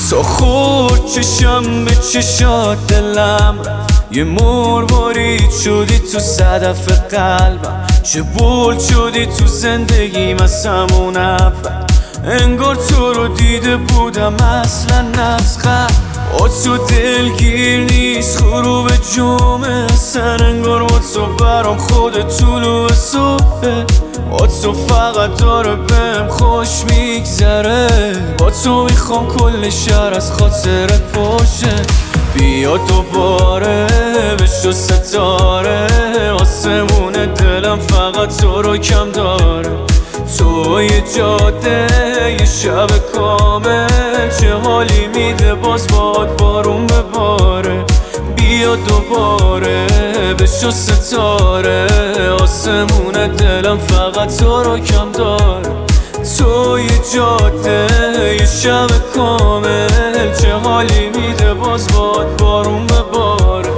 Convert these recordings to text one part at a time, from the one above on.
تو خورد چشم به چشات دلم رفت، یه مروارید شدی تو صدف قلبم، چه بولد شدی تو زندگیم از همون اول. انگار تو رو دیده بودم اصلا از قبل. با تو دلگیر نیست غروب جمعه، سن انگار با تو برام خود طلوع صبحه. با تو فقط داره بهم خوش میگذره، با تو میخوام کل شهر از خاطر پاشه. بیا دوباره بشو ستاره، آسمون دلم فقط تو رو کم داره. تو یه جاده یه شب کامل، چه حالی میده باز باد بارون بباره. بیا دوباره بشو ستاره، آسمون دلم فقط تو رو کم داره. تو یه جاده یه شب کامل، چه حالی میده باز باد بارون بباره.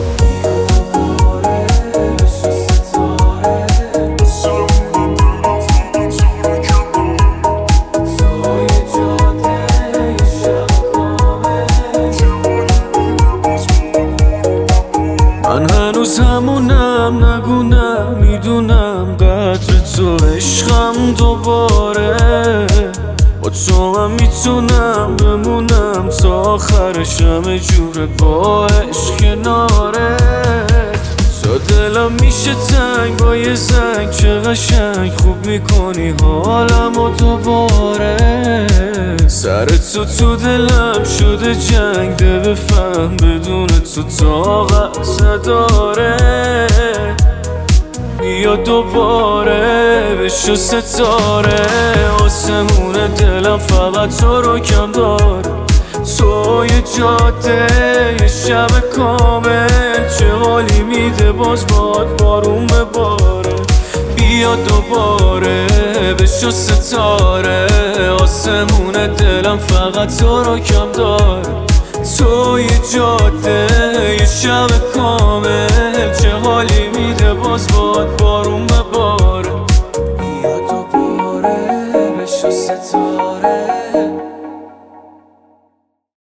من هنوز همونم، نگونم میدونم قدر تو، عشقم دوباره. با تو هم میتونم بمونم تا آخرش، همه جوره با عشق کناره. تا دلم میشه تنگ با یه زنگ، چه قشنگ خوب میکنی حالم و دوباره. سر تو دلم شده جنگ، ده بفهم بدون تو طاقت نداره. بیا دوباره بشو ستاره، آسمون دلم فقط تو رو کم داره. تو یه جاده یه شب کامل، چه حالی میده باز باد بارون بباره. بیا دوباره بشو ستاره، آسمون دلم فقط تو رو کم داره. تو یه جاده یه شب کامل، چه حالی میده باز باد